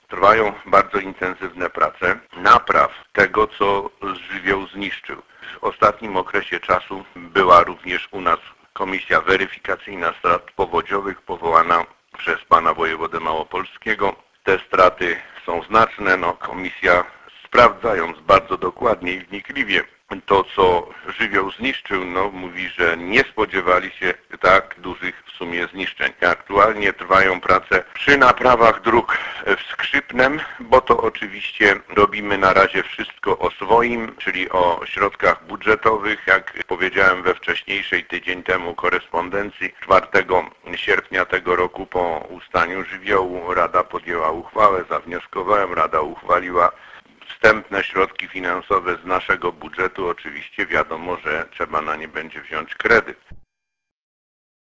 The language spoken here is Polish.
Trwają bardzo intensywne prace napraw tego, co żywioł zniszczył. W ostatnim okresie czasu była również u nas komisja weryfikacyjna strat powodziowych powołana przez pana wojewodę małopolskiego. Te straty są znaczne. Komisja, sprawdzając bardzo dokładnie i wnikliwie to, co żywioł zniszczył, mówi, że nie spodziewali się tak dużych w sumie zniszczeń. Aktualnie trwają prace przy naprawach dróg w Skrzypnem, bo to oczywiście robimy na razie wszystko o swoim, czyli o środkach budżetowych. Jak powiedziałem we wcześniejszej tydzień temu korespondencji, 4 sierpnia tego roku po ustaniu żywiołu Rada podjęła uchwałę, zawnioskowałem, Rada uchwaliła wstępne środki finansowe z naszego budżetu. Oczywiście wiadomo, że trzeba na nie będzie wziąć kredyt.